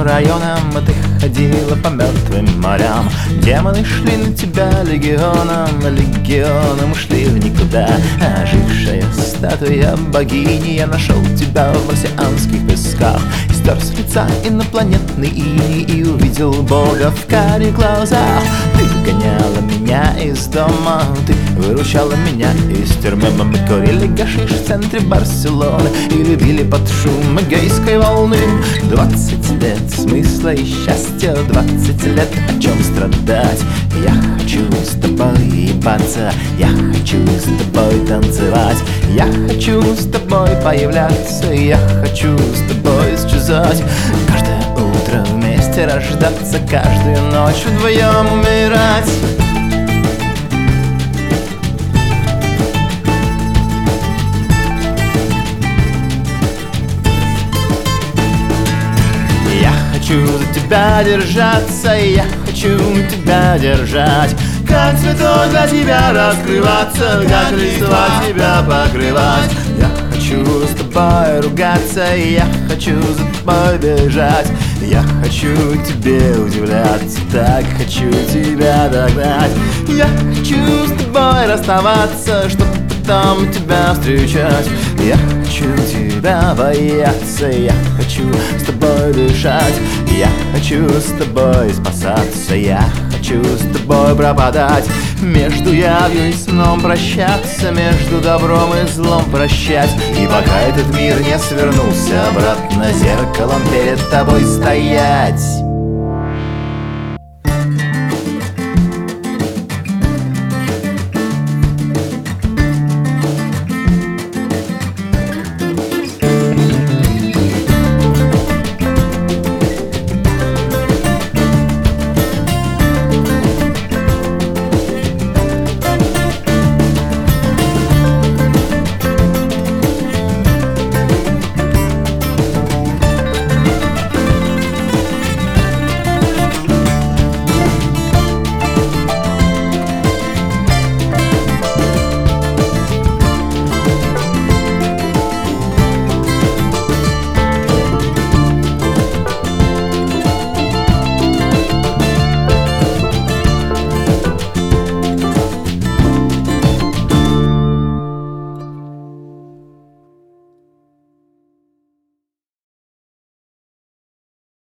районам, а ты ходила по мертвым морям. Демоны шли на тебя легионом, а легионом ушли в никуда. Ожившая статуя богини, я нашел тебя в марсианских песках. И стер с лица инопланетный иней и увидел Бога в карих глазах. Ты гоняла меня из дома, ты выручала меня из тюрьмы. Мы курили гашиш в центре Барселоны и любили под шум гейской волны. 20 лет смысла и счастья, 20 лет о чем страдать. Я хочу с тобой ебаться, я хочу с тобой танцевать, я хочу с тобой появляться, я хочу с тобой исчезать. Каждое утро вместе рождаться, каждую ночь вдвоем умирать. Я хочу за тебя держаться, я хочу тебя держать, как цветок для тебя раскрываться, как листва тебя покрывать. Я хочу с тобой ругаться, я хочу за тобой бежать, я хочу тебе удивляться, так хочу тебя догнать. Я хочу с тобой расставаться, чтобы потом тебя встречать. Я хочу тебя бояться, я хочу с тобой дышать, я хочу с тобой спасаться, я хочу с тобой пропадать. Между явью и сном прощаться, между добром и злом прощать. И пока этот мир не свернулся обратно, зеркалом перед тобой стоять.